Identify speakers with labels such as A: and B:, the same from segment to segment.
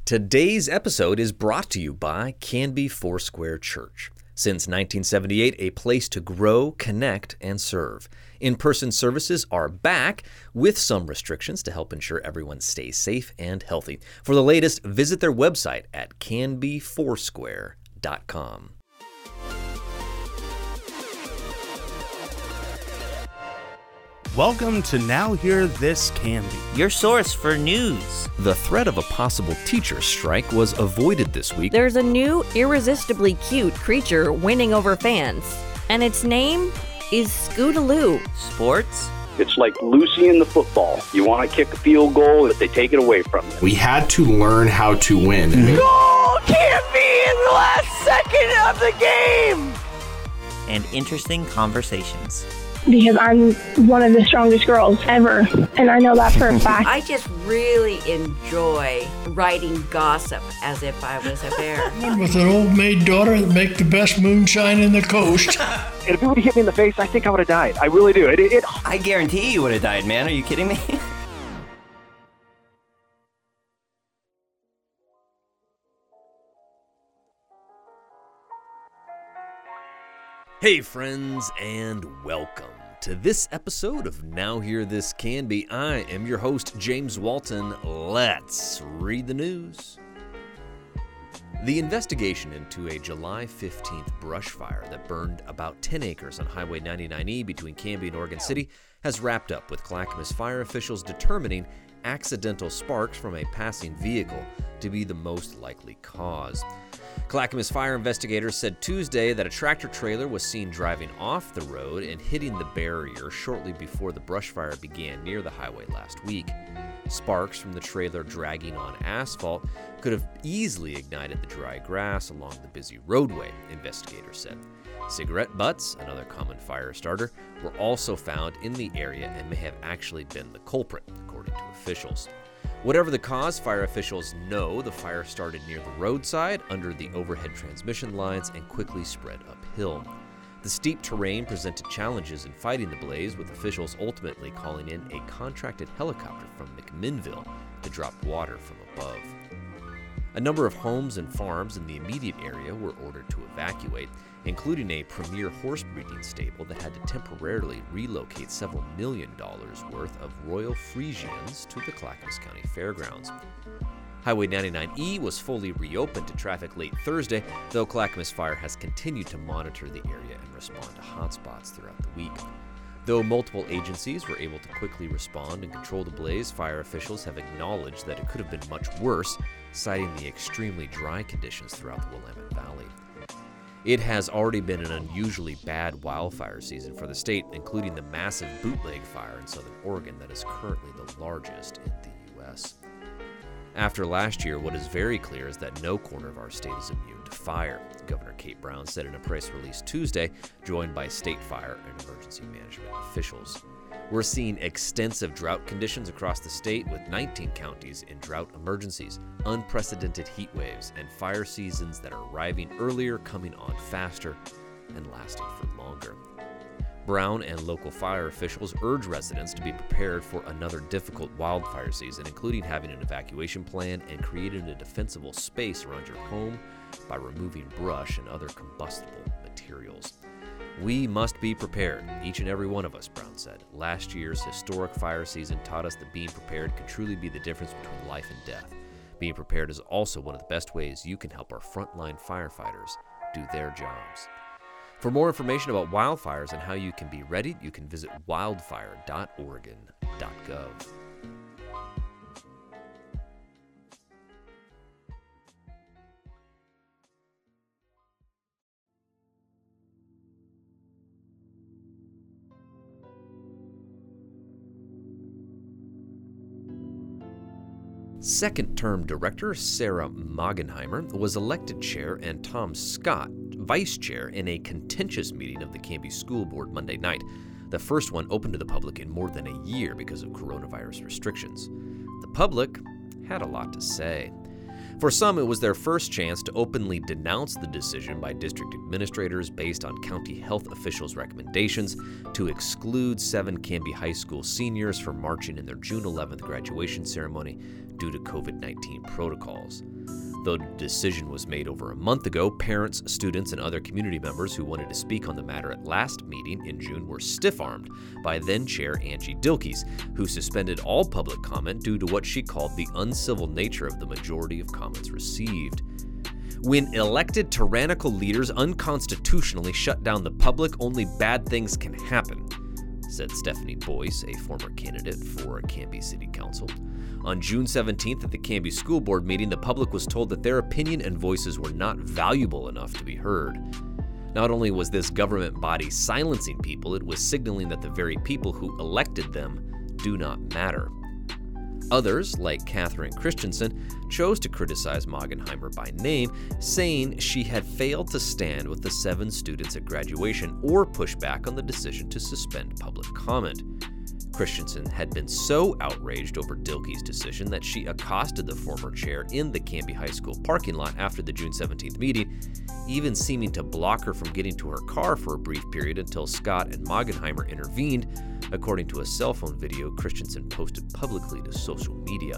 A: Today's episode is brought to you by Canby Foursquare Church. Since 1978, a place to grow, connect, and serve. In-person services are back with some restrictions to help ensure everyone stays safe and healthy. For the latest, visit their website at canbyfoursquare.com.
B: Welcome to Now Hear This Canby,
C: your source for news.
A: The threat of a possible teacher strike was avoided this week.
D: There's a new, irresistibly cute creature winning over fans, and its name is Scootaloo.
C: Sports?
E: It's like Lucy in the football. You want to kick a field goal, if they take it away from you.
F: We had to learn how to win.
C: Goal can't be in the last second of the game! And interesting conversations.
G: Because I'm one of the strongest girls ever, and I know that for a fact.
H: I just really enjoy writing gossip as if I was a bear.
I: With an old maid daughter that make the best moonshine in the coast.
E: And if it would have hit me in the face, I think I would have died. I really do.
C: I guarantee you would have died, man. Are you kidding me?
A: Hey friends, and welcome to this episode of Now Hear This Canby. I am your host, James Walton. Let's read the news. The investigation into a July 15th brush fire that burned about 10 acres on Highway 99E between Canby and Oregon City has wrapped up, with Clackamas fire officials determining accidental sparks from a passing vehicle to be the most likely cause. Clackamas fire investigators said Tuesday that a tractor trailer was seen driving off the road and hitting the barrier shortly before the brush fire began near the highway last week. Sparks from the trailer dragging on asphalt could have easily ignited the dry grass along the busy roadway, investigators said. Cigarette butts, another common fire starter, were also found in the area and may have actually been the culprit, according to officials. Whatever the cause, fire officials know the fire started near the roadside, under the overhead transmission lines, and quickly spread uphill. The steep terrain presented challenges in fighting the blaze, with officials ultimately calling in a contracted helicopter from McMinnville to drop water from above. A number of homes and farms in the immediate area were ordered to evacuate, including a premier horse breeding stable that had to temporarily relocate several $1 million worth of Royal Frisians to the Clackamas County Fairgrounds. Highway 99E was fully reopened to traffic late Thursday, though Clackamas Fire has continued to monitor the area and respond to hotspots throughout the week. Though multiple agencies were able to quickly respond and control the blaze, fire officials have acknowledged that it could have been much worse, citing the extremely dry conditions throughout the Willamette Valley. It has already been an unusually bad wildfire season for the state, including the massive bootleg fire in southern Oregon that is currently the largest in the U.S. After last year, what is very clear is that no corner of our state is immune to fire, Governor Kate Brown said in a press release Tuesday, joined by state fire and emergency management officials. We're seeing extensive drought conditions across the state, with 19 counties in drought emergencies, unprecedented heat waves, and fire seasons that are arriving earlier, coming on faster, and lasting for longer. Brown and local fire officials urge residents to be prepared for another difficult wildfire season, including having an evacuation plan and creating a defensible space around your home by removing brush and other combustible materials. We must be prepared, each and every one of us, Brown said. Last year's historic fire season taught us that being prepared can truly be the difference between life and death. Being prepared is also one of the best ways you can help our frontline firefighters do their jobs. For more information about wildfires and how you can be ready, you can visit wildfire.oregon.gov. Second-term director Sarah Magenheimer was elected chair and Tom Scott vice chair in a contentious meeting of the Canby School Board Monday night. The first one open to the public in more than a year because of coronavirus restrictions. The public had a lot to say. For some, it was their first chance to openly denounce the decision by district administrators based on county health officials' recommendations to exclude 7 Canby High School seniors from marching in their June 11th graduation ceremony due to COVID-19 protocols. Though the decision was made over a month ago, parents, students, and other community members who wanted to speak on the matter at last meeting in June were stiff-armed by then-Chair Angie Dilkes, who suspended all public comment due to what she called the uncivil nature of the majority of comments received. When elected tyrannical leaders unconstitutionally shut down the public, only bad things can happen, said Stephanie Boyce, a former candidate for Canby City Council. On June 17th at the Canby School Board meeting, the public was told that their opinion and voices were not valuable enough to be heard. Not only was this government body silencing people, it was signaling that the very people who elected them do not matter. Others, like Catherine Christensen, chose to criticize Moggenheimer by name, saying she had failed to stand with the 7 students at graduation or push back on the decision to suspend public comment. Christensen had been so outraged over Dilkes' decision that she accosted the former chair in the Canby High School parking lot after the June 17th meeting, even seeming to block her from getting to her car for a brief period until Scott and Moggenheimer intervened, according to a cell phone video Christensen posted publicly to social media.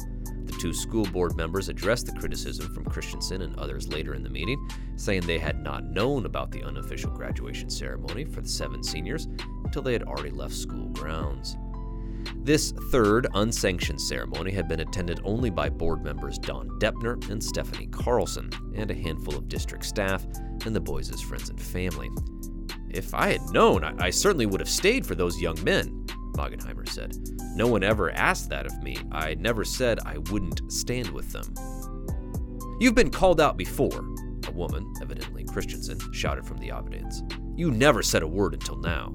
A: The 2 school board members addressed the criticism from Christensen and others later in the meeting, saying they had not known about the unofficial graduation ceremony for the 7 seniors until they had already left school grounds. This 3rd unsanctioned ceremony had been attended only by board members Don Deppner and Stephanie Carlson, and a handful of district staff and the boys' friends and family. "If I had known, I certainly would have stayed for those young men," Moggenheimer said. "No one ever asked that of me. I never said I wouldn't stand with them." "You've been called out before," a woman, evidently Christensen, shouted from the audience. "You never said a word until now."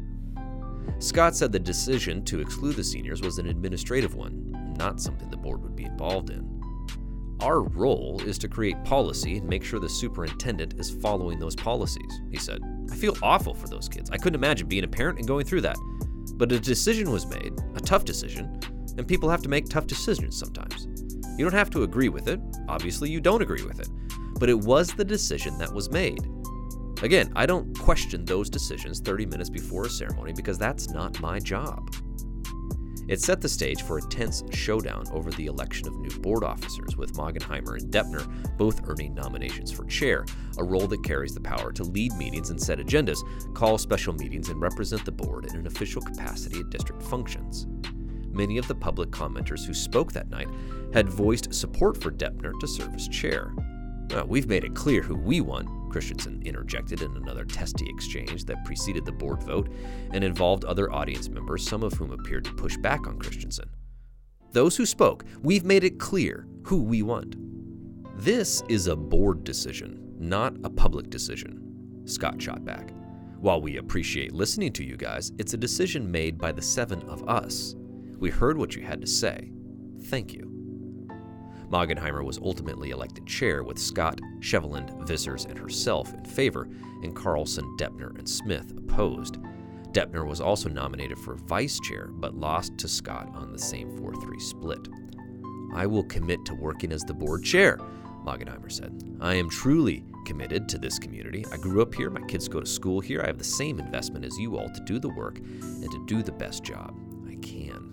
A: Scott said the decision to exclude the seniors was an administrative one, not something the board would be involved in. "Our role is to create policy and make sure the superintendent is following those policies," he said. "I feel awful for those kids. I couldn't imagine being a parent and going through that. But a decision was made, a tough decision, and people have to make tough decisions sometimes. You don't have to agree with it. Obviously, you don't agree with it. But it was the decision that was made. Again, I don't question those decisions 30 minutes before a ceremony because that's not my job." It set the stage for a tense showdown over the election of new board officers, with Moggenheimer and Deppner both earning nominations for chair, a role that carries the power to lead meetings and set agendas, call special meetings, and represent the board in an official capacity at district functions. Many of the public commenters who spoke that night had voiced support for Deppner to serve as chair. "We've made it clear who we want," Christensen interjected in another testy exchange that preceded the board vote and involved other audience members, some of whom appeared to push back on Christensen. "Those who spoke, we've made it clear who we want." "This is a board decision, not a public decision," Scott shot back. "While we appreciate listening to you guys, it's a decision made by the 7 of us. We heard what you had to say. Thank you." Moggenheimer was ultimately elected chair, with Scott, Sheveland, Vissers, and herself in favor, and Carlson, Deppner, and Smith opposed. Deppner was also nominated for vice chair, but lost to Scott on the same 4-3 split. "I will commit to working as the board chair," Moggenheimer said. "I am truly committed to this community. I grew up here, my kids go to school here. I have the same investment as you all to do the work and to do the best job I can."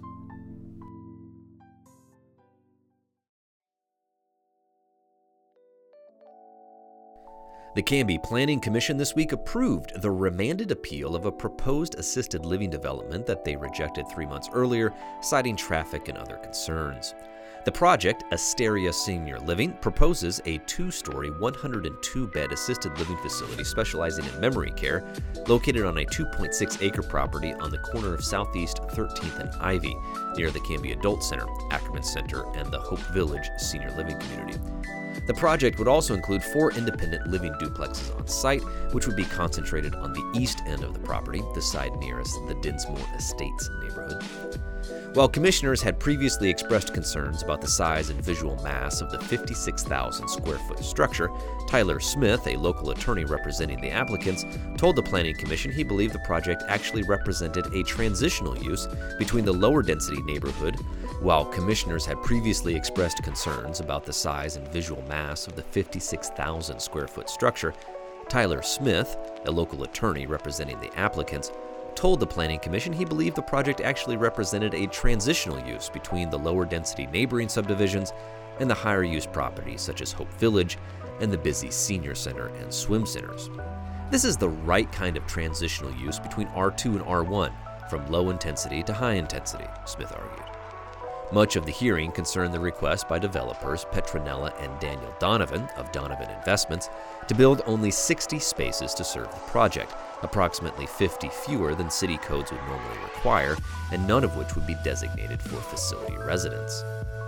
A: The Canby Planning Commission this week approved the remanded appeal of a proposed assisted living development that they rejected 3 months earlier, citing traffic and other concerns. The project, Asteria Senior Living, proposes a 2-story, 102-bed assisted living facility specializing in memory care, located on a 2.6-acre property on the corner of Southeast 13th and Ivy, near the Canby Adult Center, Ackerman Center, and the Hope Village Senior Living Community. The project would also include 4 independent living duplexes on site, which would be concentrated on the east end of the property, the side nearest the Dinsmore Estates neighborhood. While commissioners had previously expressed concerns about the size and visual mass of the 56,000 square foot structure, Tyler Smith, a local attorney representing the applicants, told the Planning Commission he believed the project actually represented a transitional use between the lower density neighborhood. While commissioners had previously expressed concerns about the size and visual mass of the 56,000 square foot structure, Tyler Smith, a local attorney representing the applicants, told the Planning Commission he believed the project actually represented a transitional use between the lower density neighboring subdivisions and the higher use properties such as Hope Village and the busy senior center and swim centers. This is the right kind of transitional use between R2 and R1, from low intensity to high intensity, Smith argued. Much of the hearing concerned the request by developers Petronella and Daniel Donovan of Donovan Investments to build only 60 spaces to serve the project, approximately 50 fewer than city codes would normally require, and none of which would be designated for facility residents.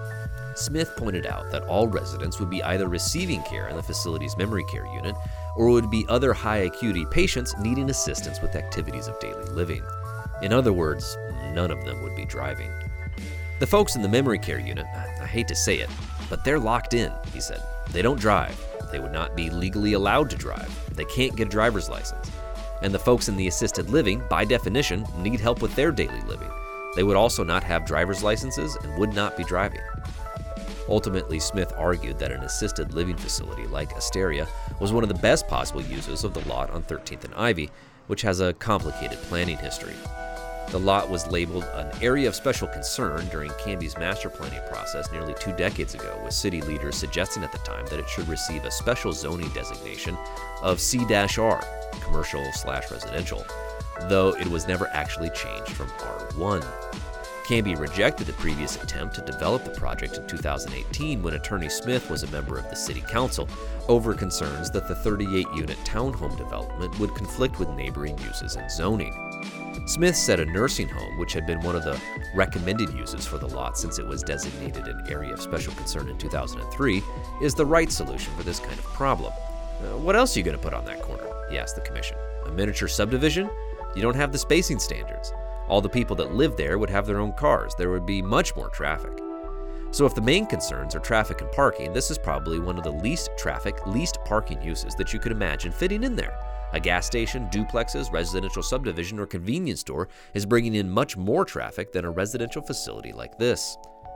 A: Smith pointed out that all residents would be either receiving care in the facility's memory care unit or would be other high acuity patients needing assistance with activities of daily living. In other words, none of them would be driving. The folks in the memory care unit, I hate to say it, but they're locked in, he said. They don't drive. They would not be legally allowed to drive. They can't get a driver's license. And the folks in the assisted living, by definition, need help with their daily living. They would also not have driver's licenses and would not be driving. Ultimately, Smith argued that an assisted living facility like Asteria was one of the best possible uses of the lot on 13th and Ivy, which has a complicated planning history. The lot was labeled an area of special concern during Canby's master planning process nearly 2 decades ago, with city leaders suggesting at the time that it should receive a special zoning designation of C-R, commercial/residential, though it was never actually changed from R1. Canby rejected the previous attempt to develop the project in 2018 when Attorney Smith was a member of the City Council over concerns that the 38-unit townhome development would conflict with neighboring uses and zoning. Smith said a nursing home, which had been one of the recommended uses for the lot since it was designated an area of special concern in 2003, is the right solution for this kind of problem. What else are you going to put on that corner? He asked the commission. A miniature subdivision? You don't have the spacing standards. All the people that live there would have their own cars. There would be much more traffic. So if the main concerns are traffic and parking, this is probably one of the least traffic, least parking uses that you could imagine fitting in there. A gas station, duplexes, residential subdivision, or convenience store is bringing in much more traffic than a residential facility like this.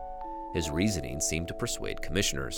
A: His reasoning seemed to persuade commissioners.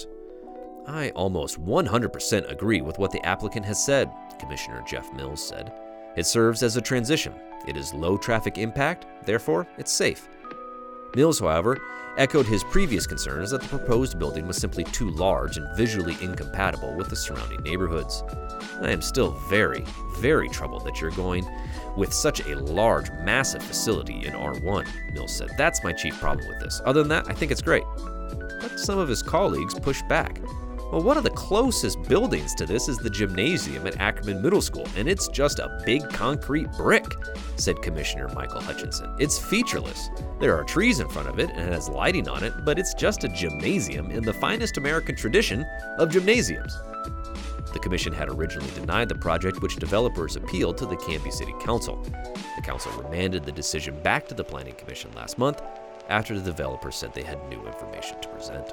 A: I almost 100% agree with what the applicant has said, Commissioner Jeff Mills said. It serves as a transition. It is low traffic impact, therefore it's safe. Mills, however, echoed his previous concerns that the proposed building was simply too large and visually incompatible with the surrounding neighborhoods. I am still very, very troubled that you're going with such a large, massive facility in R1, Mills said. That's my chief problem with this. Other than that, I think it's great. But some of his colleagues pushed back. Well, one of the closest buildings to this is the gymnasium at Ackerman Middle School, and it's just a big concrete brick, said Commissioner Michael Hutchinson. It's featureless. There are trees in front of it and it has lighting on it, but it's just a gymnasium in the finest American tradition of gymnasiums. The commission had originally denied the project, which developers appealed to the Canby City Council. The council remanded the decision back to the Planning Commission last month after the developers said they had new information to present.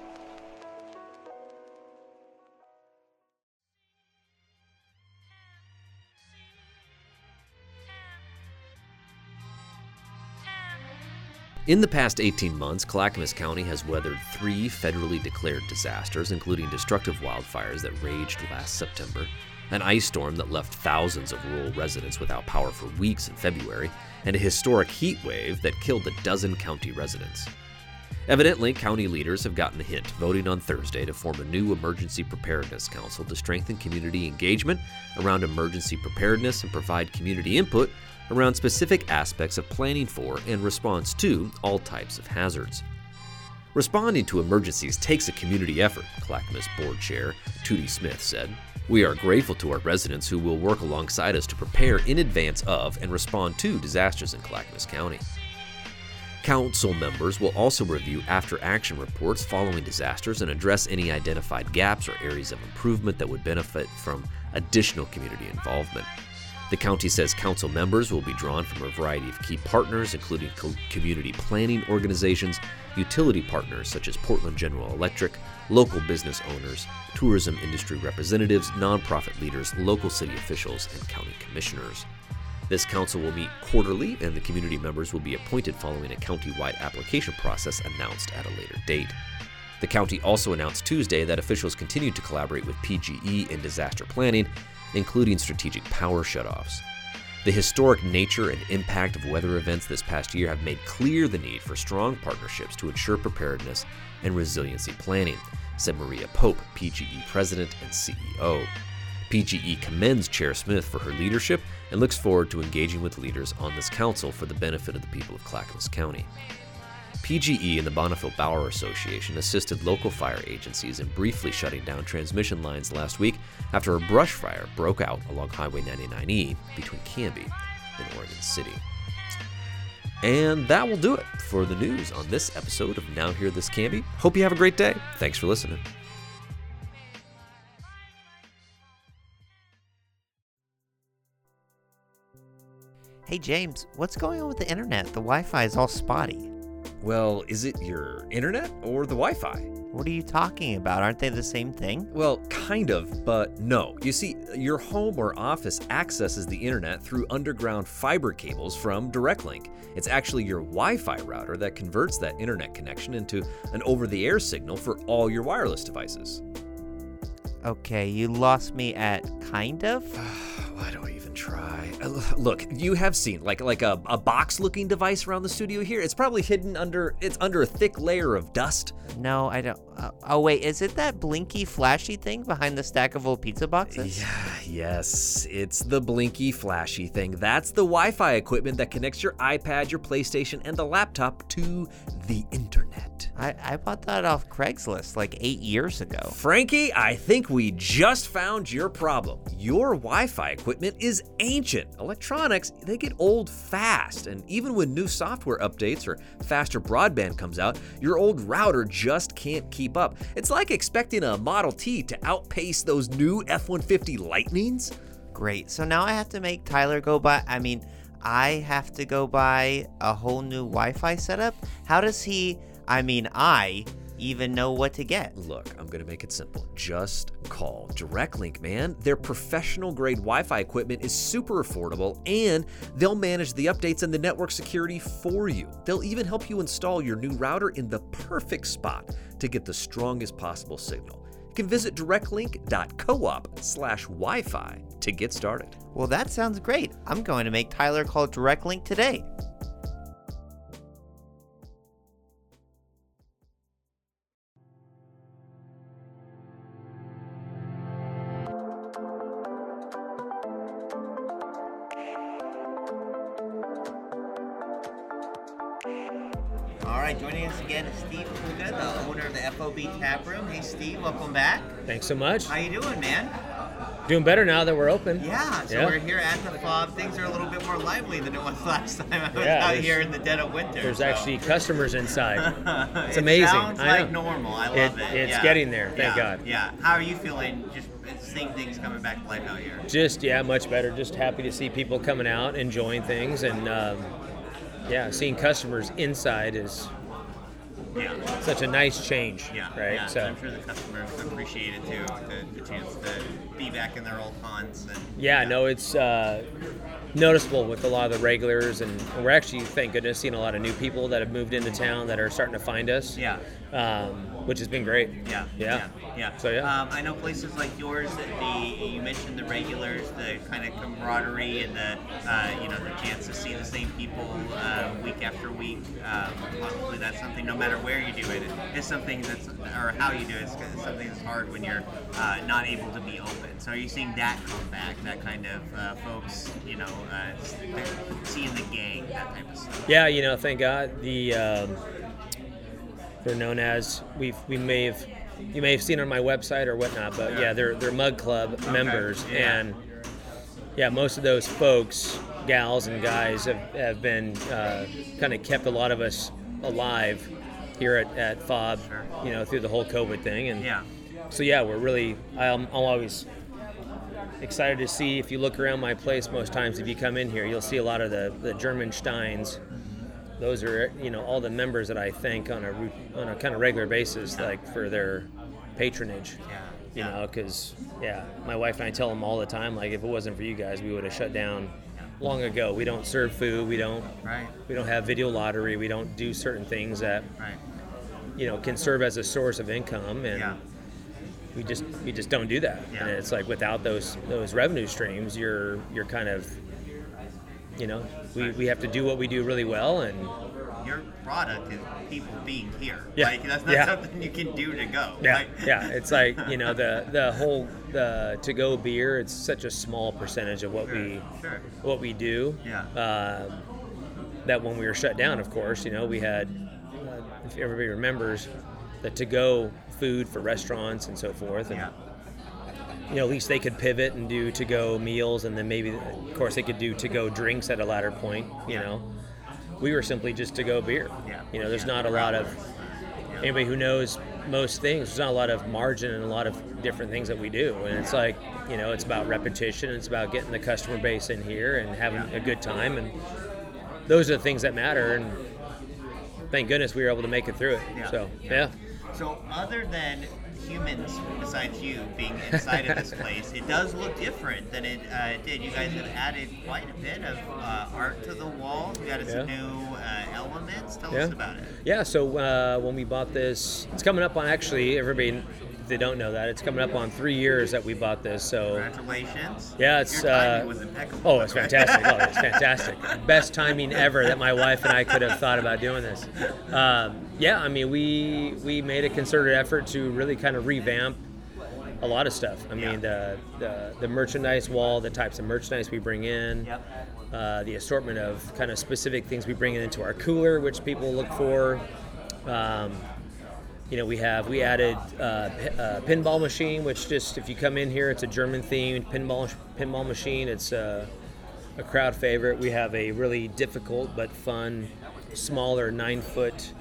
A: In the past 18 months, Clackamas County has weathered 3 federally declared disasters, including destructive wildfires that raged last September, an ice storm that left thousands of rural residents without power for weeks in February, and a historic heat wave that killed a dozen county residents. Evidently, county leaders have gotten the hint, voting on Thursday to form a new Emergency Preparedness Council to strengthen community engagement around emergency preparedness and provide community input around specific aspects of planning for and response to all types of hazards. Responding to emergencies takes a community effort, Clackamas Board Chair Tootie Smith said. We are grateful to our residents who will work alongside us to prepare in advance of and respond to disasters in Clackamas County. Council members will also review after-action reports following disasters and address any identified gaps or areas of improvement that would benefit from additional community involvement. The county says council members will be drawn from a variety of key partners, including community planning organizations, utility partners such as Portland General Electric, local business owners, tourism industry representatives, nonprofit leaders, local city officials, and county commissioners. This council will meet quarterly, and the community members will be appointed following a county-wide application process announced at a later date. The county also announced Tuesday that officials continue to collaborate with PGE in disaster planning, including strategic power shutoffs. The historic nature and impact of weather events this past year have made clear the need for strong partnerships to ensure preparedness and resiliency planning, said Maria Pope, PGE President and CEO. PGE commends Chair Smith for her leadership and looks forward to engaging with leaders on this council for the benefit of the people of Clackamas County. PGE and the Bonneville-Bauer Association assisted local fire agencies in briefly shutting down transmission lines last week after a brush fire broke out along Highway 99E between Canby and Oregon City. And that will do it for the news on this episode of Now Hear This Canby. Hope you have a great day. Thanks for listening.
C: Hey James, what's going on with the internet? The Wi-Fi is all spotty.
A: Well, is it your internet or the Wi-Fi?
C: What are you talking about? Aren't they the same thing?
A: Well, kind of, but no. You see, your home or office accesses the internet through underground fiber cables from DirectLink. It's actually your Wi-Fi router that converts that internet connection into an over-the-air signal for all your wireless devices.
C: Okay, you lost me at kind of?
A: Why do I even try? Look, you have seen like a box-looking device around the studio here. It's probably hidden under a thick layer of dust.
C: No, I don't. Oh wait, is it that blinky, flashy thing behind the stack of old pizza boxes?
A: Yes, it's the blinky, flashy thing. That's the Wi-Fi equipment that connects your iPad, your PlayStation, and the laptop to the internet.
C: I bought that off Craigslist like 8 years ago.
A: Frankie, I think we just found your problem. Your Wi-Fi equipment is ancient. Electronics, they get old fast, and even when new software updates or faster broadband comes out, your old router just can't keep up. It's like expecting a Model T to outpace those new F-150 Lightnings.
C: Great, so now I have to make Tyler I have to go buy a whole new Wi-Fi setup? How does I even know what to get?
A: Look, I'm going to make it simple. Just call DirectLink, man. Their professional-grade Wi-Fi equipment is super affordable, and they'll manage the updates and the network security for you. They'll even help you install your new router in the perfect spot to get the strongest possible signal. You can visit directlink.coop/Wi-Fi to get started.
C: Well, that sounds great. I'm going to make Tyler call DirectLink today. Joining us again is Steve Puga, the owner of the FOB Tap Room. Hey Steve, welcome back.
J: Thanks so much.
C: How you doing, man?
J: Doing better now that we're open.
C: Yeah, so we're here at the FOB. Things are a little bit more lively than it was last time I was out here in the dead of winter.
J: There's actually customers inside. It's amazing.
C: Sounds like normal. I love it.
J: It's getting there, thank God.
C: Yeah. How are you feeling just seeing things coming back to life out here?
J: Just, much better. Just happy to see people coming out, enjoying things, and seeing customers inside is such a nice change, right?
C: Yeah, so I'm sure the customers appreciate it too, the chance to be back in their old haunts. And
J: it's noticeable with a lot of the regulars, and we're actually, thank goodness, seeing a lot of new people that have moved into town that are starting to find us. Which has been great.
C: Yeah.
J: So
C: I know places like yours, you mentioned the regulars, the kind of camaraderie and the chance to see the same people week after week. Hopefully that's something, no matter where you do it, it's something or how you do it, it's something that's hard when you're not able to be open. So are you seeing that come back, that kind of folks, seeing the gang, that type of stuff?
J: Yeah, thank God. They're known as, you may have seen on my website or whatnot, but they're Mug Club members, and most of those folks, gals and guys, have been kind of kept a lot of us alive here at FOB, through the whole COVID thing, and so we're really, I'm always excited to see, if you look around my place most times, if you come in here, you'll see a lot of the German Steins. Those are, all the members that I thank on a kind of regular basis, like for their patronage. Because my wife and I tell them all the time, like, if it wasn't for you guys, we would have shut down long ago. We don't serve food. We don't have video lottery. We don't do certain things that can serve as a source of income, and we just don't do that. And it's like, without those revenue streams, you're kind of, we have to do what we do really well. And
C: your product is people being here.
J: Yeah.
C: Like, that's not something you can do to go.
J: Yeah. It's like, the whole to-go beer, it's such a small percentage of what we do. That when we were shut down, of course, we had, if everybody remembers, the to-go food for restaurants and so forth. And, at least they could pivot and do to-go meals, and then maybe, of course, they could do to-go drinks at a latter point, We were simply just to-go beer. There's not a lot of, anybody who knows most things, there's not a lot of margin and a lot of different things that we do. And it's like, it's about repetition. It's about getting the customer base in here and having a good time. And those are the things that matter. And thank goodness we were able to make it through it.
C: So other than humans, besides you being inside of this place, it does look different than it did. You guys have added quite a bit of art to the walls. You got some new elements. Tell us about it.
J: Yeah, so when we bought this, it's coming up on, actually, everybody, if they don't know that, it's coming up on 3 years that we bought this. So
C: congratulations.
J: Yeah, it's
C: your timing was impeccable.
J: It's fantastic. It's fantastic. Best timing ever that my wife and I could have thought about doing this. We made a concerted effort to really kind of revamp a lot of stuff. The merchandise wall, the types of merchandise we bring in, the assortment of kind of specific things we bring into our cooler, which people look for. We added a pinball machine, which just, if you come in here, it's a German-themed pinball machine. It's a crowd favorite. We have a really difficult but fun, smaller 9-foot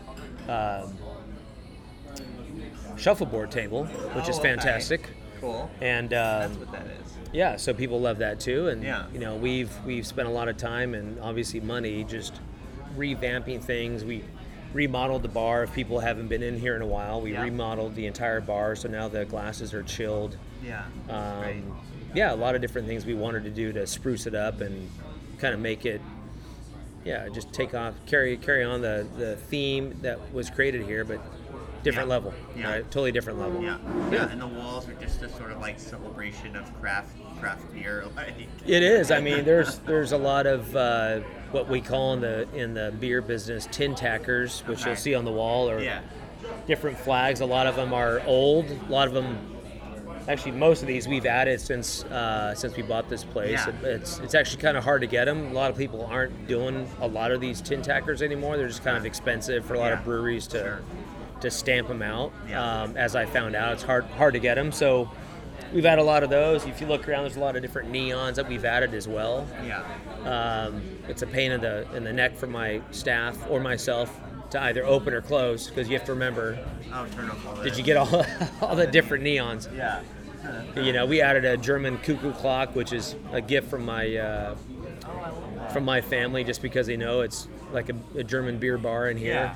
J: shuffleboard table, which is fantastic.
C: Cool.
J: And
C: that's what that is.
J: Yeah, so people love that too. And we've spent a lot of time and obviously money just revamping things. We remodeled the bar. If people haven't been in here in a while, we remodeled the entire bar, so now the glasses are chilled.
C: Great.
J: A lot of different things we wanted to do to spruce it up and kind of make it, just carry on the theme that was created here, but different level, right? Totally different level.
C: And the walls are just a sort of like celebration of craft beer.
J: It is. There's a lot of what we call in the beer business tin tackers, which you'll see on the wall, or different flags. A lot of them are old. A lot of them, actually, most of these we've added since we bought this place. It's actually kind of hard to get them. A lot of people aren't doing a lot of these tin tackers anymore. They're just kind of expensive for a lot of breweries to stamp them out. As I found out, it's hard to get them. So we've added a lot of those. If you look around, there's a lot of different neons that we've added as well. It's a pain in the neck for my staff or myself to either open or close, because you have to remember.
C: Turn off all that.
J: Did you get all the different neons? We added a German cuckoo clock, which is a gift from my family, just because they know it's like a German beer bar in here.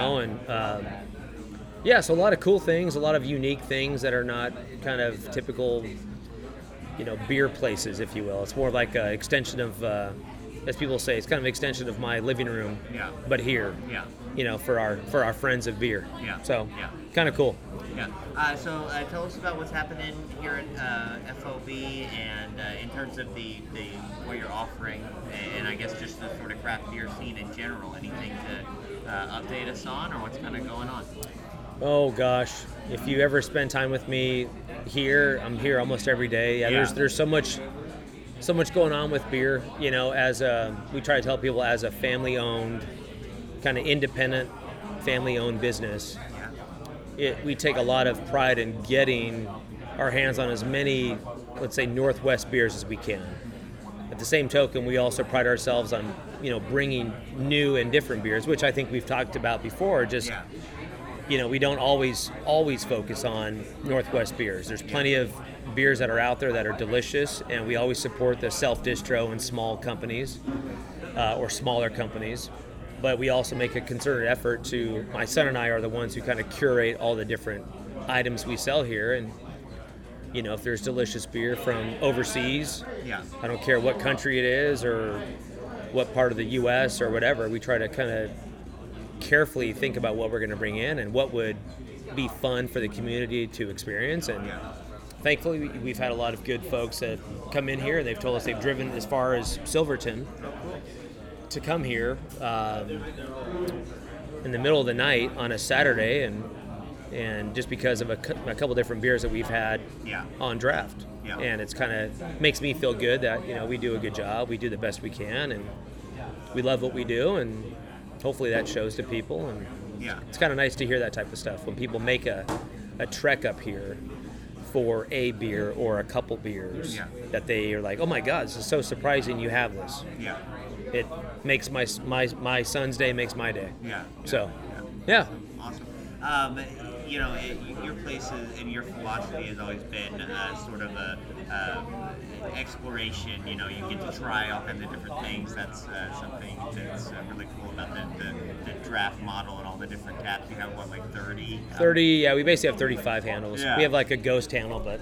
J: So a lot of cool things, a lot of unique things that are not kind of typical, beer places, if you will. It's more like an extension of, as people say, it's kind of an extension of my living room, but here, for our friends of beer. So, kind of cool.
C: So tell us about what's happening here at FOB, and in terms of the what you're offering, and I guess just the sort of craft beer scene in general. Anything to update us on, or what's kind of going on?
J: Oh gosh, if you ever spend time with me here, I'm here almost every day. There's so much going on with beer. As we try to tell people, as a family-owned, kind of independent, family-owned business, we take a lot of pride in getting our hands on as many, let's say, Northwest beers as we can. At the same token, we also pride ourselves on, bringing new and different beers, which I think we've talked about before. we don't always focus on Northwest beers. There's plenty of beers that are out there that are delicious, and we always support the self-distro and small companies or smaller companies. But we also make a concerted effort to, my son and I are the ones who kind of curate all the different items we sell here. And, if there's delicious beer from overseas, I don't care what country it is or what part of the U.S. or whatever, we try to kind of carefully think about what we're going to bring in and what would be fun for the community to experience. And thankfully, we've had a lot of good folks that come in here, and they've told us they've driven as far as Silverton to come here in the middle of the night on a Saturday, and just because of a couple different beers that we've had on draft. And it's kind of makes me feel good that we do a good job, we do the best we can, and we love what we do, and hopefully that shows to people. And it's kind of nice to hear that type of stuff when people make a trek up here for a beer or a couple beers that they are like, oh my God, this is so surprising you have this. It makes my son's day, makes my day. So,
C: Awesome. Your place and your philosophy has always been sort of a exploration. You get to try all kinds of different things. That's something that's really cool about the draft model and all the different taps. You have, what, like 30?
J: 30, yeah. We basically have 35 handles. We have like a ghost handle, but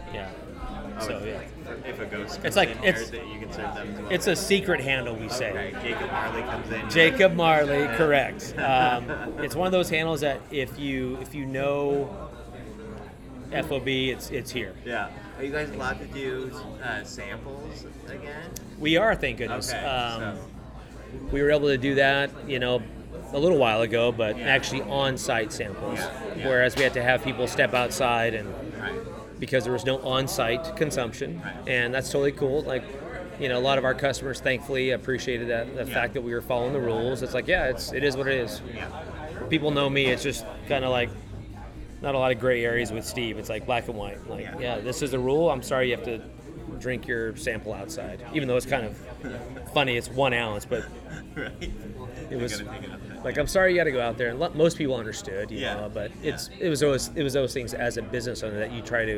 C: If a ghost comes
J: it's like
C: in here, that you can serve them as well.
J: It's a secret handle, we say.
C: Okay. Jacob Marley comes in.
J: Jacob Marley, correct. It's one of those handles that if you know FOB, it's here.
C: Yeah. Are you guys allowed to do samples again?
J: We are, thank goodness.
C: Okay.
J: We were able to do that, a little while ago, but actually on-site samples. Whereas we had to have people step outside and because there was no on-site consumption, and that's totally cool. Like, a lot of our customers thankfully appreciated the fact that we were following the rules. It's like, it is what it is. People know me. It's just kind of like not a lot of gray areas with Steve. It's like black and white. Like, this is the rule. I'm sorry you have to drink your sample outside, even though it's kind of funny. It's 1 ounce, but it was like, I'm sorry you got to go out there. And most people understood, you know, but it was those things as a business owner that you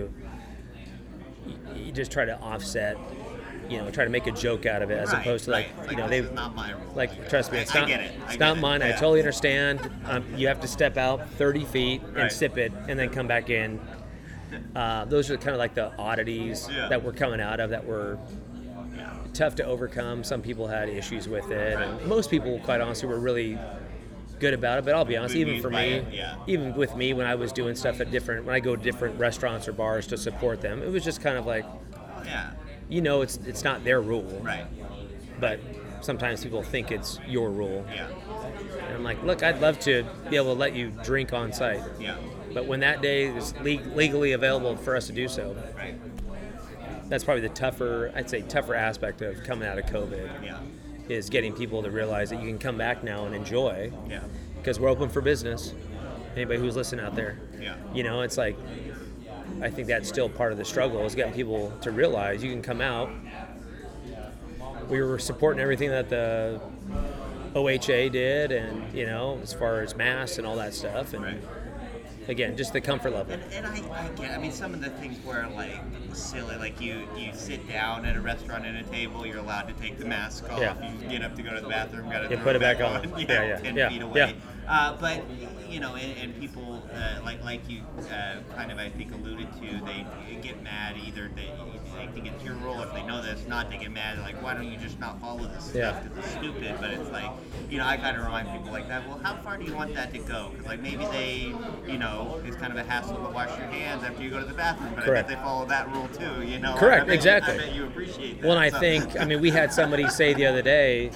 J: just try to offset, try to make a joke out of it as opposed to they
C: not my rule.
J: Like, trust me, it's not. It's not mine.
C: Yeah.
J: I totally understand. You have to step out 30 feet and sip it, and then come back in. Those are kind of like the oddities that we're coming out of that were tough to overcome. Some people had issues with it, and most people, quite honestly, were really good about it. But I'll be honest, even for me, even with me, when I was doing stuff when I go to different restaurants or bars to support them, it was just kind of like, it's not their rule, but sometimes people think it's your rule. And I'm like, look, I'd love to be able to let you drink on site. But when that day is legally available for us to do so, that's probably the tougher aspect of coming out of COVID, is getting people to realize that you can come back now and enjoy, because we're open for business. Anybody who's listening out there, it's like, I think that's still part of the struggle, is getting people to realize you can come out. We were supporting everything that the OHA did, and as far as masks and all that stuff, and again, just the comfort level.
C: And I get, I mean, some of the things were like silly, like you sit down at a restaurant at a table, you're allowed to take the mask off, you get up to go to the bathroom, got to
J: put it back on.
C: 10 feet away. But and people like you kind of, I think, alluded to, they get mad. Either they think it's your rule, if they know that it's not, they get mad. Like, why don't you just not follow this stuff? Because it's stupid. But it's like, I kind of remind people like that. Well, how far do you want that to go? Because like maybe they, it's kind of a hassle to wash your hands after you go to the bathroom. But
J: Correct.
C: I bet they follow that rule too.
J: Correct. Exactly.
C: I bet you appreciate that.
J: Well, I think, we had somebody say the other day.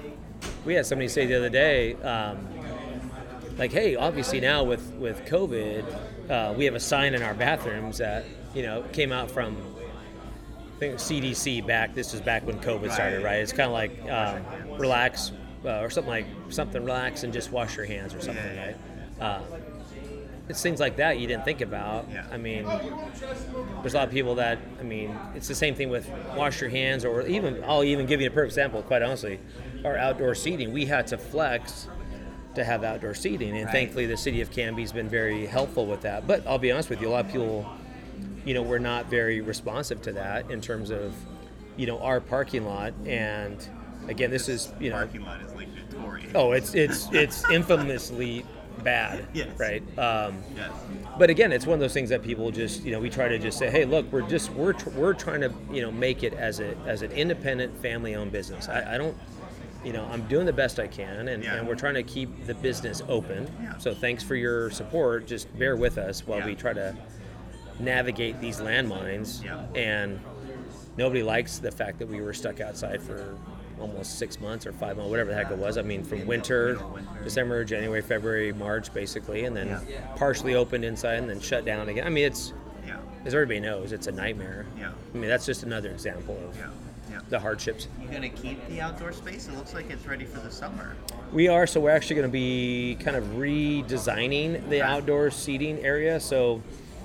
J: Like, hey, obviously now with COVID, we have a sign in our bathrooms that, came out from, I think, CDC back. This was back when COVID started, right? It's kind of like relax, or something relax and just wash your hands or something, right? It's things like that you didn't think about. There's a lot of people that, it's the same thing with wash your hands, or I'll even give you a perfect example, quite honestly. Our outdoor seating, we had to flex to have outdoor seating, and
C: Right.
J: thankfully the city of Canby's been very helpful with that. But I'll be honest with you, a lot of people, we're not very responsive to that in terms of, our parking lot. And again, this is,
C: Parking lot is like notorious.
J: oh, it's infamously bad,
C: Yes.
J: right?
C: Yes.
J: But again, it's one of those things that people just, we try to just say, hey, look, we're trying to, make it as an independent family-owned business. I don't, I'm doing the best I can, and we're trying to keep the business open.
C: Yeah.
J: So thanks for your support. Just bear with us while we try to navigate these landmines.
C: Yeah.
J: And nobody likes the fact that we were stuck outside for almost 6 months or 5 months, whatever the heck it was. I mean, from winter, December, January, February, March, basically, and then partially opened inside and then shut down again. I mean, as everybody knows, it's a nightmare.
C: Yeah.
J: I mean, that's just another example of the hardships.
C: You gonna keep the outdoor space? It looks like it's ready for the summer.
J: We are, so we're actually going to be kind of redesigning the outdoor seating area. So,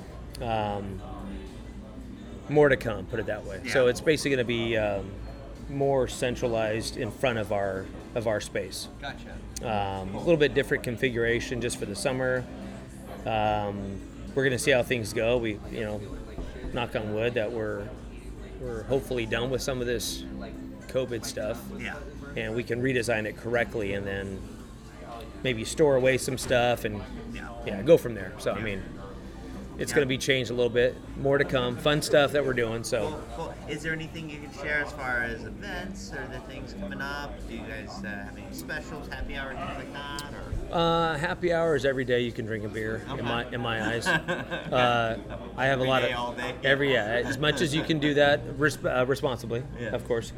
J: more to come, put it that way. So it's basically going to be more centralized in front of our space.
C: Gotcha.
J: A little bit different configuration just for the summer. We're going to see how things go. We, knock on wood that we're hopefully done with some of this COVID stuff.
C: Yeah.
J: And we can redesign it correctly, and then maybe store away some stuff and go from there. So I mean, it's going to be changed a little bit. More to come. Fun stuff that we're doing. So.
C: Cool. Is there anything you can share as far as events or the things coming up? Do you guys have any specials, happy hour, things like that? Or?
J: Happy hours every day you can drink a beer. In my eyes. I have a lot of
C: all day.
J: as much as you can do that responsibly, of course.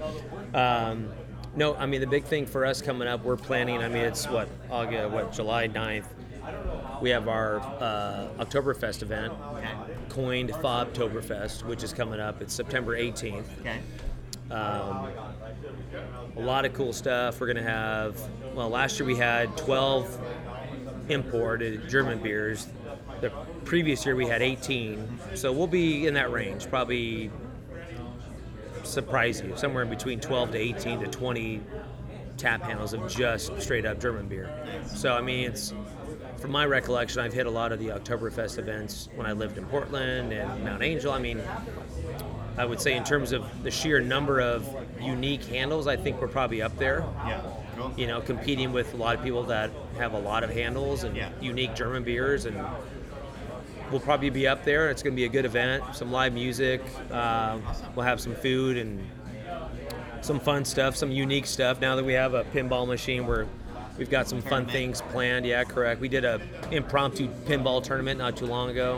J: No, I mean the big thing for us coming up, we're planning. I mean it's July 9th. We have our Oktoberfest event, coined Fobtoberfest, which is coming up. It's September 18th.
C: Okay.
J: A lot of cool stuff. We're going to have, last year we had 12 imported German beers. The previous year we had 18. So we'll be in that range, probably surprise you, somewhere in between 12 to 18 to 20 tap handles of just straight up German beer. So, I mean, it's, from my recollection, I've hit a lot of the Oktoberfest events when I lived in Portland and Mount Angel. I mean, I would say in terms of the sheer number of unique handles, I think we're probably up there.
C: Yeah. Cool.
J: Competing with a lot of people that have a lot of handles and unique German beers, and we'll probably be up there. It's going to be a good event, some live music. We'll have some food and some fun stuff, some unique stuff. Now that we have a pinball machine, we've got some fun things planned. Yeah, correct. We did a impromptu pinball tournament not too long ago.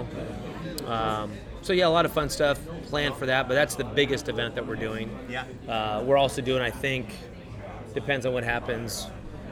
J: So a lot of fun stuff planned for that, but that's the biggest event that we're doing.
C: Yeah.
J: We're also doing, I think, depends on what happens,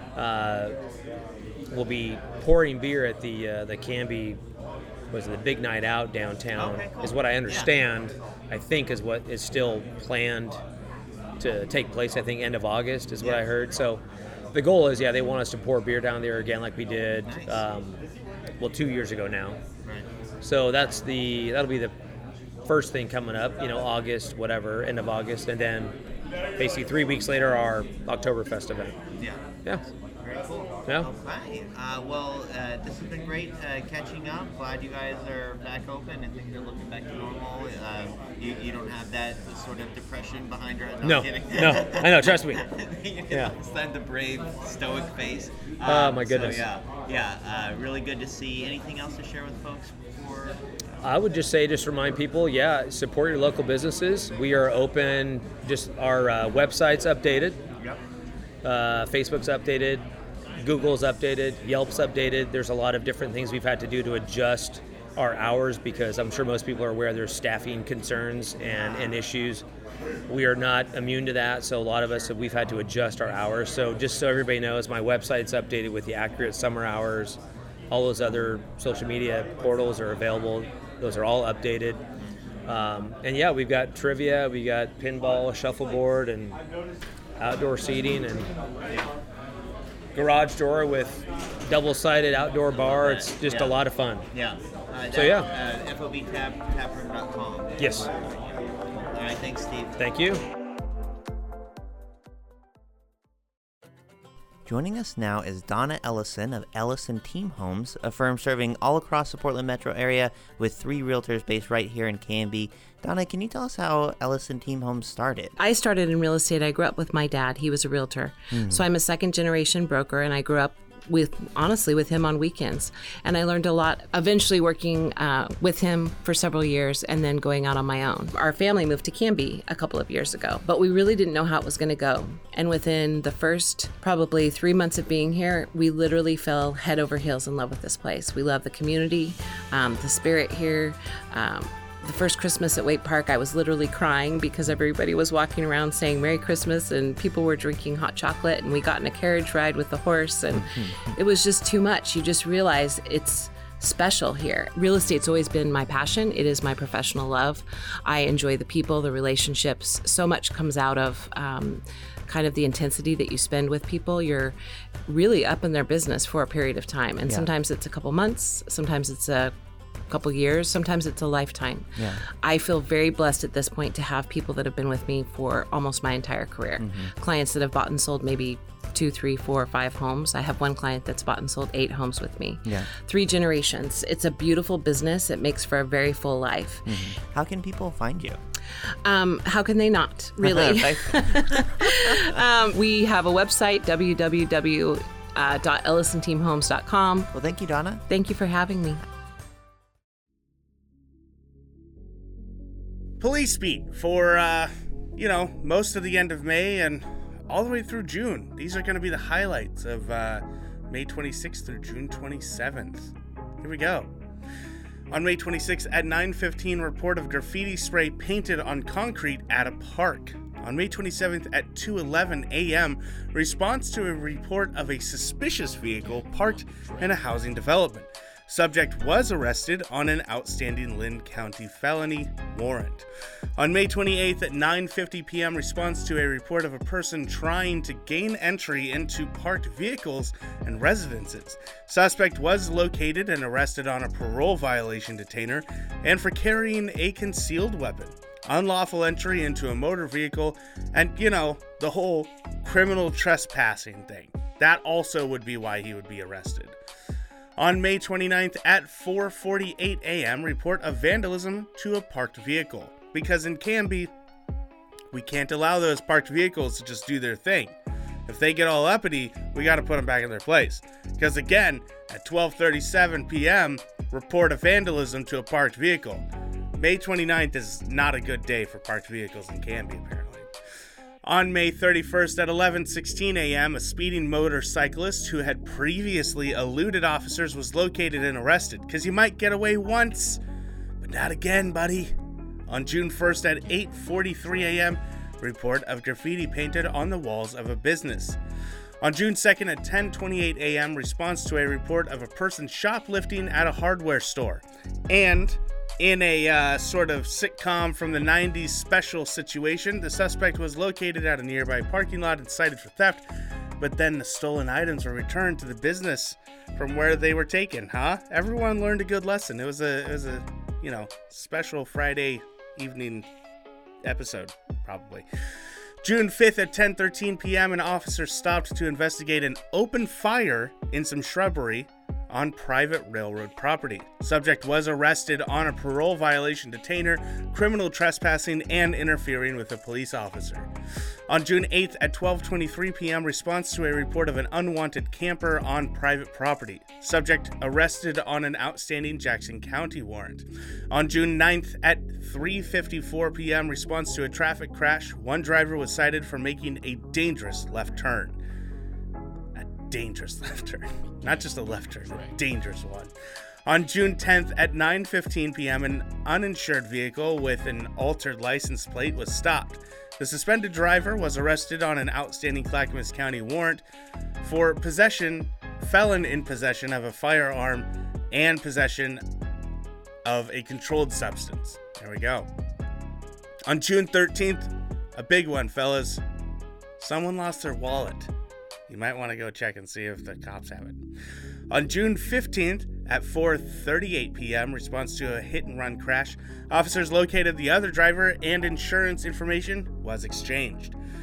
J: we'll be pouring beer at the Canby, the Big Night Out downtown,
C: Okay, cool.
J: is what I understand. I think is what is still planned to take place. I think end of August is what I heard. So the goal is, they want us to pour beer down there again like we did, 2 years ago now.
C: Right.
J: So that'll be the first thing coming up, August, whatever, end of August, and then basically 3 weeks later our Oktoberfest event.
C: Yeah.
J: Yeah.
C: Very cool.
J: Yeah.
C: Okay. This has been great catching up. Glad you guys are back open and things are looking back to normal. You don't have that sort of depression behind your head.
J: No,
C: I'm kidding.
J: No, I know. Trust me.
C: It's not the brave, stoic face.
J: Oh my goodness.
C: So, really good to see. Anything else to share with folks before?
J: I would just remind people, support your local businesses. We are open. Just our website's updated.
C: Yep.
J: Facebook's updated. Google's updated. Yelp's updated. There's a lot of different things we've had to do to adjust our hours because I'm sure most people are aware there's staffing concerns and issues. We are not immune to that, so a lot of us, we've had to adjust our hours. So just so everybody knows, my website's updated with the accurate summer hours. All those other social media portals are available. Those are all updated. We've got trivia, we got pinball, shuffleboard, and outdoor seating, and garage door with double-sided outdoor bar. It's just a lot of fun.
C: Yeah. FOBtaproom.com.
J: Yes.
C: All right, thanks, Steve.
J: Thank you.
K: Joining us now is Donna Ellison of Ellison Team Homes, a firm serving all across the Portland metro area with 3 realtors based right here in Canby. Donna, can you tell us how Ellison Team Homes started?
L: I started in real estate. I grew up with my dad. He was a realtor. So I'm a second-generation broker, and I grew up with him on weekends. And I learned a lot, eventually working with him for several years and then going out on my own. Our family moved to Canby a couple of years ago, but we really didn't know how it was going to go. And within the first probably 3 months of being here, we literally fell head over heels in love with this place. We love the community, the spirit here. The first Christmas at Waite Park, I was literally crying because everybody was walking around saying Merry Christmas and people were drinking hot chocolate, and we got in a carriage ride with the horse, and it was just too much. You just realize it's special here. Real estate's always been my passion. It is my professional love. I enjoy the people, the relationships. So much comes out of kind of the intensity that you spend with people. You're really up in their business for a period of time, and sometimes it's a couple months, sometimes it's a couple years, sometimes it's a lifetime. I feel very blessed at this point to have people that have been with me for almost my entire career. Clients that have bought and sold maybe 2, 3, 4, 5 homes. I have one client that's bought and sold 8 homes with me. 3 generations. It's a beautiful business. It makes for a very full life.
K: How can people find you?
L: How can they not, really? We have a website, www.ellisonteamhomes.com.
K: Well, thank you, Donna.
L: Thank you for having me.
B: Police beat for, most of the end of May and all the way through June. These are going to be the highlights of May 26th through June 27th. Here we go. On May 26th at 9:15, report of graffiti spray painted on concrete at a park. On May 27th at 2:11 a.m., response to a report of a suspicious vehicle parked in a housing development. Subject was arrested on an outstanding Lynn County felony warrant. On May 28th at 9:50 p.m., response to a report of a person trying to gain entry into parked vehicles and residences. Suspect was located and arrested on a parole violation detainer and for carrying a concealed weapon, unlawful entry into a motor vehicle, and, the whole criminal trespassing thing. That also would be why he would be arrested. On May 29th at 4:48 a.m., report of vandalism to a parked vehicle. Because in Canby, we can't allow those parked vehicles to just do their thing. If they get all uppity, we got to put them back in their place. Because again, at 12:37 p.m., report of vandalism to a parked vehicle. May 29th is not a good day for parked vehicles in Canby, apparently. On May 31st at 11:16 a.m., a speeding motorcyclist who had previously eluded officers was located and arrested, because you might get away once, but not again, buddy. On June 1st at 8:43 a.m., report of graffiti painted on the walls of a business. On June 2nd at 10:28 a.m., response to a report of a person shoplifting at a hardware store. And in a sort of sitcom from the 90s special situation, the suspect was located at a nearby parking lot and cited for theft, but then the stolen items were returned to the business from where they were taken, huh? Everyone learned a good lesson. It was a special Friday evening episode, probably. June 5th at 10:13 p.m., an officer stopped to investigate an open fire in some shrubbery on private railroad property. Subject was arrested on a parole violation detainer, criminal trespassing, and interfering with a police officer. On June 8th at 12:23 p.m., response to a report of an unwanted camper on private property. Subject arrested on an outstanding Jackson County warrant. On June 9th at 3:54 p.m., response to a traffic crash. One driver was cited for making a dangerous left turn. Dangerous left turn. Not just a left turn, a dangerous one. On June 10th at 9:15 p.m., an uninsured vehicle with an altered license plate was stopped. The suspended driver was arrested on an outstanding Clackamas County warrant for felon in possession of a firearm and possession of a controlled substance. There we go. On June 13th, a big one, fellas. Someone lost their wallet. You might want to go check and see if the cops have it. On June 15th at 4:38 p.m., response to a hit-and-run crash, officers located the other driver and insurance information was exchanged.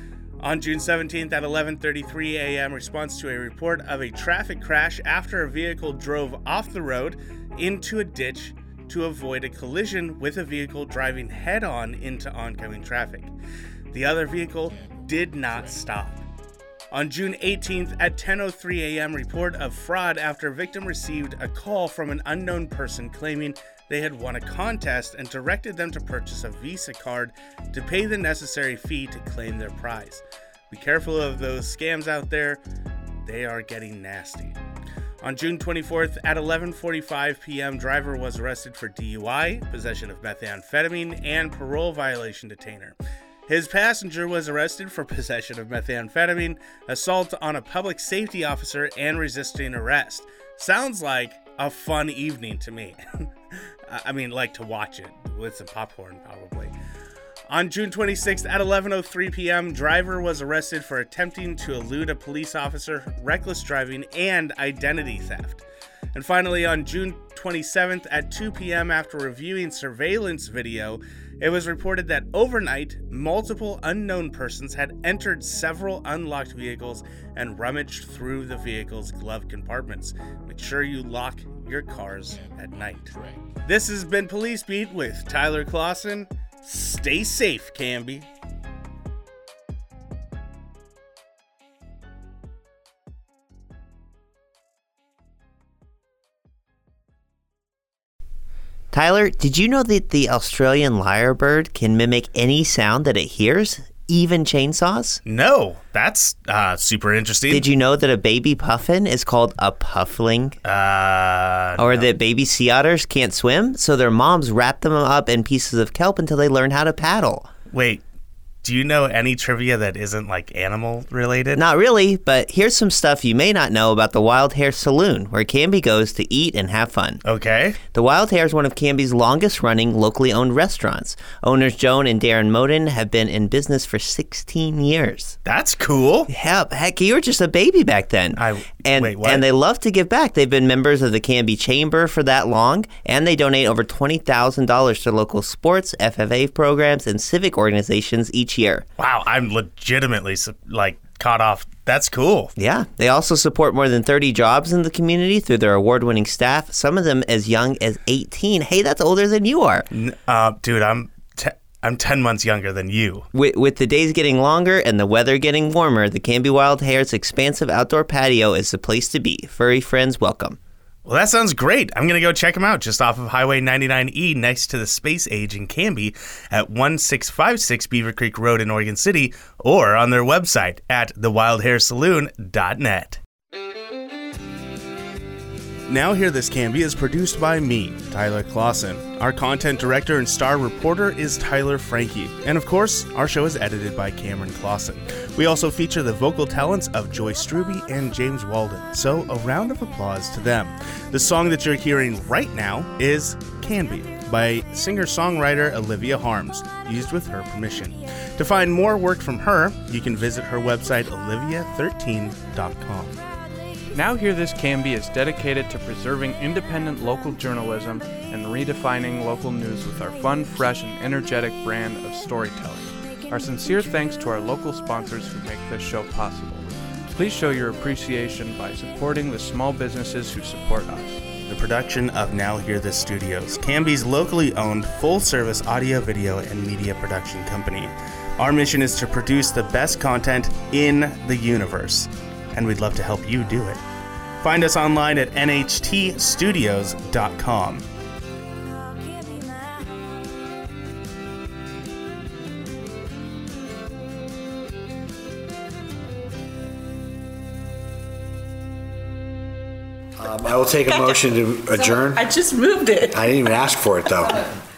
B: On June 17th at 11:33 a.m., response to a report of a traffic crash after a vehicle drove off the road into a ditch to avoid a collision with a vehicle driving head-on into oncoming traffic. The other vehicle did not stop. On June 18th at 10:03 a.m., report of fraud after a victim received a call from an unknown person claiming they had won a contest and directed them to purchase a Visa card to pay the necessary fee to claim their prize. Be careful of those scams out there. They are getting nasty. On June 24th at 11:45 p.m., driver was arrested for DUI, possession of methamphetamine, and parole violation detainer. His passenger was arrested for possession of methamphetamine, assault on a public safety officer, and resisting arrest. Sounds like a fun evening to me. I mean, like to watch it with some popcorn, probably. On June 26th at 11:03 p.m., driver was arrested for attempting to elude a police officer, reckless driving, and identity theft. And finally, on June 27th at 2 p.m., after reviewing surveillance video, it was reported that overnight, multiple unknown persons had entered several unlocked vehicles and rummaged through the vehicle's glove compartments. Make sure you lock your cars at night. This has been Police Beat with Tyler Clausen. Stay safe, Canby.
K: Tyler, did you know that the Australian lyrebird can mimic any sound that it hears, even chainsaws?
B: No, that's super interesting.
K: Did you know that a baby puffin is called a puffling? Or that baby sea otters can't swim, so their moms wrap them up in pieces of kelp until they learn how to paddle?
B: Wait, do you know any trivia that isn't like animal related?
K: Not really, but here's some stuff you may not know about the Wild Hare Saloon, where Canby goes to eat and have fun.
B: Okay.
K: The Wild Hare is one of Canby's longest running locally owned restaurants. Owners Joan and Darren Moden have been in business for 16 years.
B: That's cool.
K: Yeah, heck, you were just a baby back then.
B: Wait, what?
K: And they love to give back. They've been members of the Canby Chamber for that long, and they donate over $20,000 to local sports, FFA programs, and civic organizations each year.
B: Wow, I'm legitimately caught off. That's cool.
K: Yeah, they also support more than 30 jobs in the community through their award-winning staff, some of them as young as 18. Hey, that's older than you are.
B: Dude, I'm 10 months younger than you.
K: With the days getting longer and the weather getting warmer, the Canby Wild Hare's expansive outdoor patio is the place to be. Furry friends welcome.
B: Well, that sounds great. I'm going to go check them out just off of Highway 99E next to the Space Age in Canby at 1656 Beaver Creek Road in Oregon City, or on their website at thewildharesaloon.net. Now Hear This Canby is produced by me, Tyler Clausen. Our content director and star reporter is Tyler Frankie. And of course, our show is edited by Cameron Clausen. We also feature the vocal talents of Joy Struby and James Walden, so a round of applause to them. The song that you're hearing right now is Canby by singer-songwriter Olivia Harms, used with her permission. To find more work from her, you can visit her website, olivia13.com.
M: Now Hear This Canby is dedicated to preserving independent local journalism and redefining local news with our fun, fresh, and energetic brand of storytelling. Our sincere thanks to our local sponsors who make this show possible. Please show your appreciation by supporting the small businesses who support us.
B: The production of Now Hear This Studios, Canby's locally owned, full-service audio, video, and media production company. Our mission is to produce the best content in the universe, and we'd love to help you do it. Find us online at nhtstudios.com.
N: I will take a motion to adjourn.
O: I just moved it.
N: I didn't even ask for it, though.